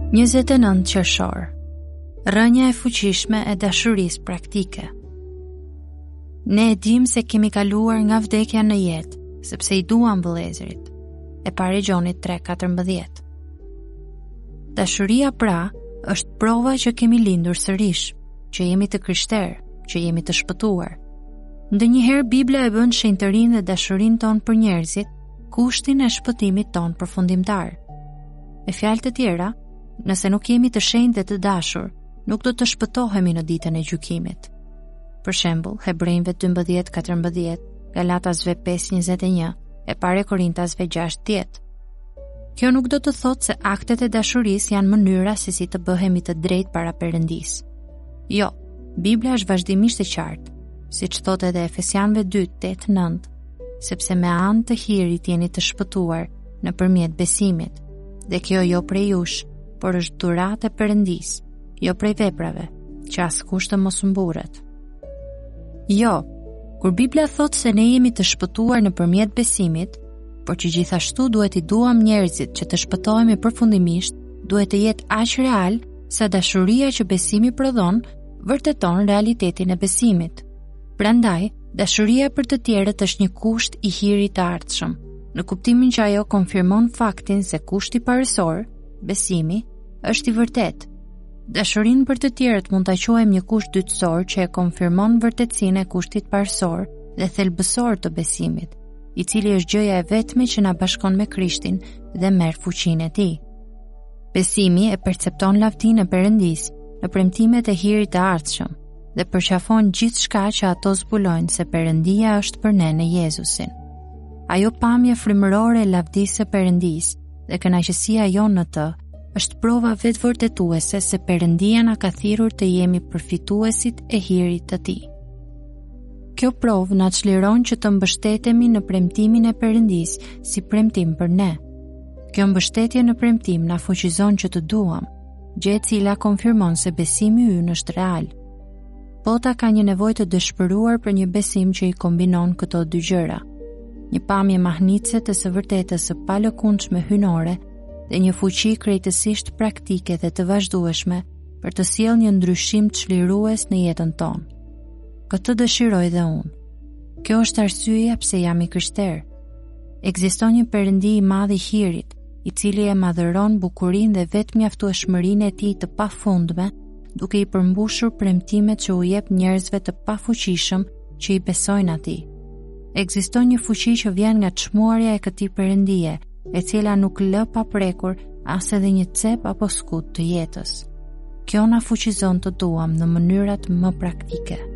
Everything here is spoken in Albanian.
29 qershor. Rënja e fuqishme e dashurisë praktike. Ne e dim se kemi kaluar nga vdekja në jetë, sepse i duam vëllezërit. E pari Gjonit 3:14. Dashuria pra është prova që kemi lindur sërish, që jemi të krishterë, që jemi të shpëtuar. Ndonjëherë Bibla e bën shenjtërinë dhe dashurinë tonë për njerëzit kushtin e shpëtimit tonë përfundimtar. Me fjalë të tjera, nëse nuk jemi të shenjtë dhe të dashur, nuk do të shpëtohemi në ditën e gjykimit. Për shembull, Hebrejve 12:14, Galatasve 5:21 e Pare Korintasve 6:10. Kjo nuk do të thotë se aktet e dashurisë janë mënyra se si të bëhemi të drejtë para Perëndisë. Jo, Bibla është vazhdimisht e qartë, siç thotë edhe Efesianëve 2:8-9, sepse me anë të hirit jeni të shpëtuar nëpërmjet besimit, dhe kjo jo prej jush, por është dhuratë e Perëndisë, jo prej veprave, që askush të mos mburret. Jo, kur Bibla thotë se ne jemi të shpëtuar nëpërmjet besimit, por që gjithashtu duhet i duam njerëzit që të shpëtohemi përfundimisht, duhet të jetë aq real sa dashuria që besimi prodhon vërteton realitetin e besimit. Prandaj, dashuria për të tjerët është një kusht i hirit të ardhshëm, në kuptimin që ajo konfirmon faktin se kushti parësor, besimi, është i vërtet. Dashurinë për të tjerët mund ta quajmë një kusht dytësor që e konfirmon vërtetësinë e kushtit parësor dhe thelbësor të besimit, i cili është gjëja e vetme që na bashkon me Krishtin dhe merr fuqinë e tij. Besimi e percepton lavdinë e Perëndisë në premtimet e hirit të ardhshëm dhe përqafon gjithçka që ato zbulojnë se Perëndia është për ne në Jezusin. Ajo pamje frymërore e lavdisë së Perëndisë dhe kënaqësia jonë në të është prova vetvërtetuese se Perëndia na ka thirrur të jemi përfituesit e hirit të tij. Kjo provë na çliron që të mbështetemi në premtimin e Perëndisë si premtim për ne. Kjo mbështetje në premtim na fuqizon që të duam, gjë e cila konfirmon se besimi ynë është real. Bota ka një nevojë të dëshpëruar për një besim që i kombinon këto dy gjëra. Një pamje mahnitse të së vërtetës së palëkundshme hynore dhe një fuqi krejtësisht praktike dhe të vazhdueshme për të sjellë një ndryshim çlirues në jetën tonë. Këtë dëshiroj dhe unë. Kjo është arsyeja pse jam i krishter. Ekziston një Perëndi i madh i hirit, i cili e madhëron bukurinë dhe vetëmjaftueshmërinë e tij të pafundme, duke i përmbushur premtimet që u jep njerëzve të pafuqishëm që i besojnë atij. Ekziston një fuqi që vjen nga çmuarja e këtij Perëndie, e cila nuk lë pa prekur as edhe një cep apo skut të jetës. Kjo na fuqizon të duam në mënyrat më praktike.